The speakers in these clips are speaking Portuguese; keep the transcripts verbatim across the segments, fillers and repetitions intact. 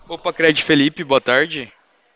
Opa, Cred Felipe, boa tarde.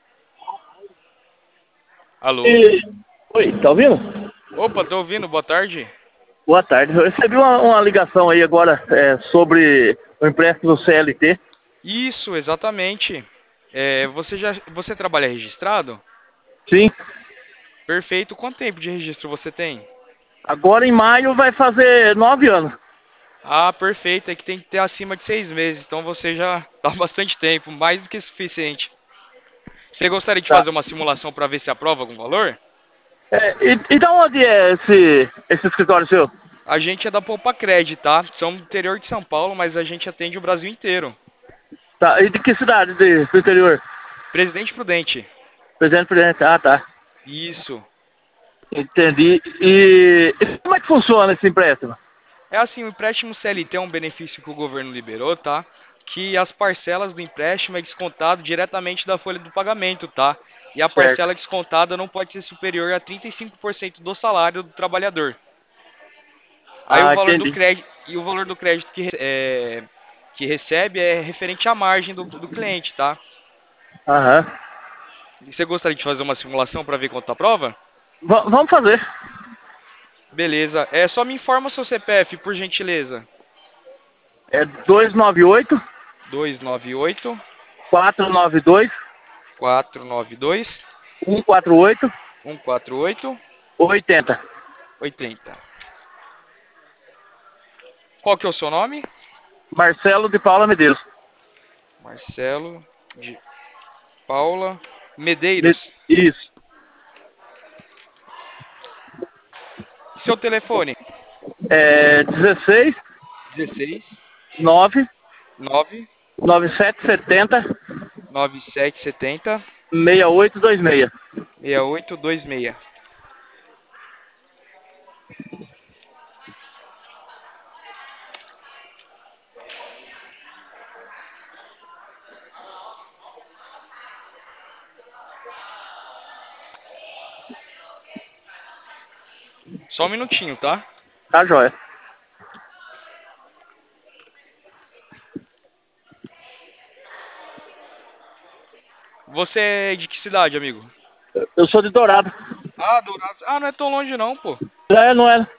Alô? E... Oi, tá ouvindo? Opa, tô ouvindo, boa tarde. Boa tarde. Eu recebi uma, uma ligação aí agora é, sobre o empréstimo do C L T. Isso, exatamente. É, você já, você trabalha registrado? Sim. Perfeito. Quanto tempo de registro você tem? Agora em maio vai fazer nove anos. Ah, perfeito. É que tem que ter acima de seis meses. Então você já tá há bastante tempo, mais do que suficiente. Você gostaria de Tá. fazer uma simulação para ver se aprova algum valor? É, e, e da onde é esse, esse escritório seu? A gente é da Poupa Cred, tá? Somos do interior de São Paulo, mas a gente atende o Brasil inteiro. Tá. E de que cidade de, do interior? Presidente Prudente. Presidente, presidente. Ah, tá. Isso. Entendi. E, e como é que funciona esse empréstimo? É assim, o empréstimo C L T é um benefício que o governo liberou, tá? Que as parcelas do empréstimo é descontado diretamente da folha do pagamento, tá? E a Certo. parcela descontada não pode ser superior a trinta e cinco por cento do salário do trabalhador. Aí o Ah, valor do entendi. crédito e o valor do crédito que, re- é, que recebe é referente à margem do, do cliente, tá? Aham. E você gostaria de fazer uma simulação para ver quanto tá a prova? Va- vamos fazer. Beleza. É só me informa o seu C P F, por gentileza. É dois nove oito, Dois nove oito quatro nove dois, quatro nove dois um quatro oito, um quatro oito oitenta. oitenta. Qual que é o seu nome? Marcelo de Paula Medeiros. Marcelo de Paula Medeiros. Me- Isso. Seu telefone? É dezesseis, dezesseis nove, nove nove sete setenta, nove sete setenta seis oito dois seis. seis oito dois seis. Só um minutinho, tá? Tá joia. Você é de que cidade, amigo? Eu sou de Dourado. Ah, Dourados. Ah, não é tão longe não, pô. É, não é?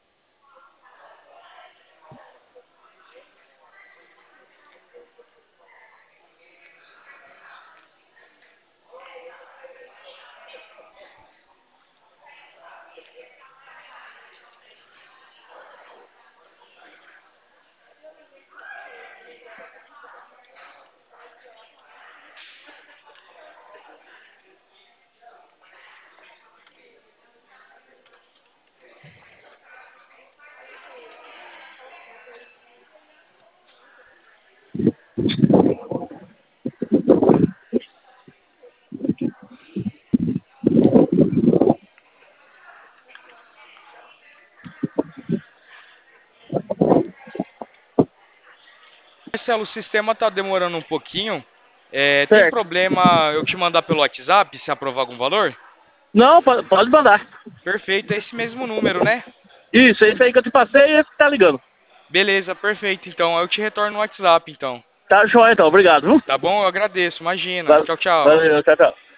Marcelo, o sistema tá demorando um pouquinho. É, tem Certo. problema eu te mandar pelo WhatsApp se aprovar algum valor? Não, pode, pode mandar. Perfeito, é esse mesmo número, né? Isso, é isso aí que eu te passei e tá ligando. Beleza, perfeito. Então eu te retorno no WhatsApp, então. Tá joia então, obrigado, viu? Tá bom? Eu agradeço. Imagina. Valeu, Tchau, tchau. valeu, tchau, tchau.